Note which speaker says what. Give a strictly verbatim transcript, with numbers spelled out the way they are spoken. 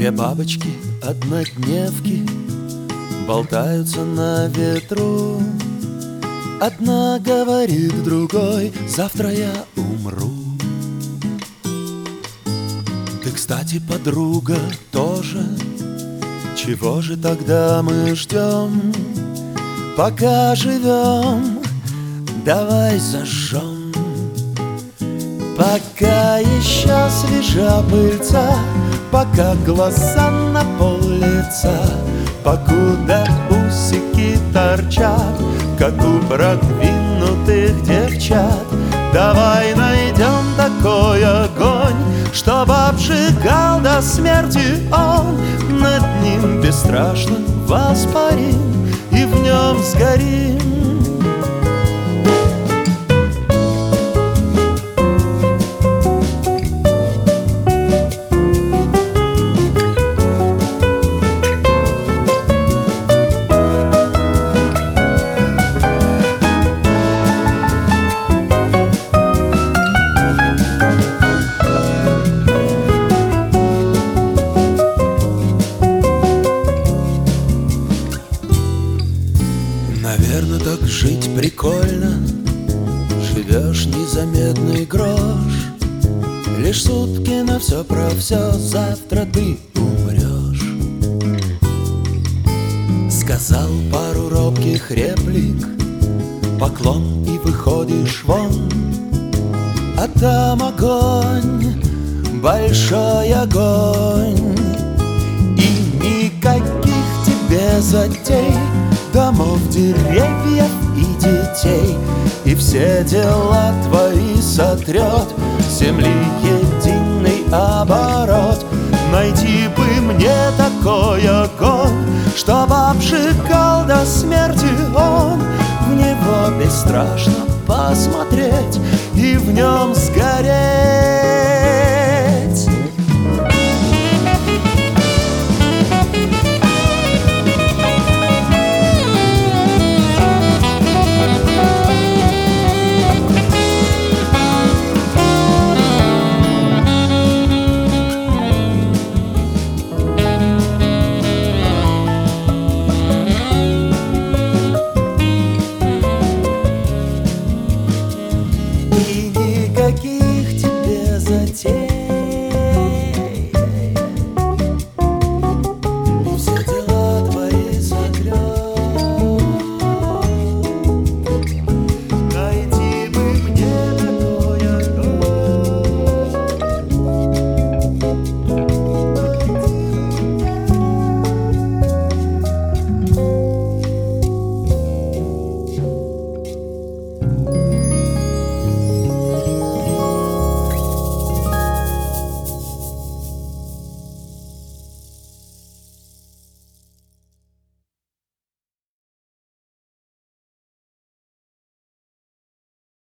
Speaker 1: Две бабочки, однодневки, болтаются на ветру. Одна говорит другой: завтра я умру. Ты, кстати, подруга, тоже. Чего же тогда мы ждем? Пока живем, давай зажжем. Пока еще свежа пыльца, пока глаза на пол лица, покуда усики торчат, как у продвинутых девчат. Давай найдем такой огонь, чтоб обжигал до смерти он. Над ним бесстрашно воспарим и в нем сгорим. Наверно, так жить прикольно. Живешь незаметный грош, лишь сутки на все про все, завтра ты умрешь. Сказал пару робких реплик, поклон и выходишь вон. А там огонь, большой огонь, и никаких тебе затей, домов, деревьев и детей. И все дела твои сотрет земли единый оборот. Найти бы мне такой огонь, чтоб обжигал до смерти он. В него бесстрашно посмотреть и в нем сгореть.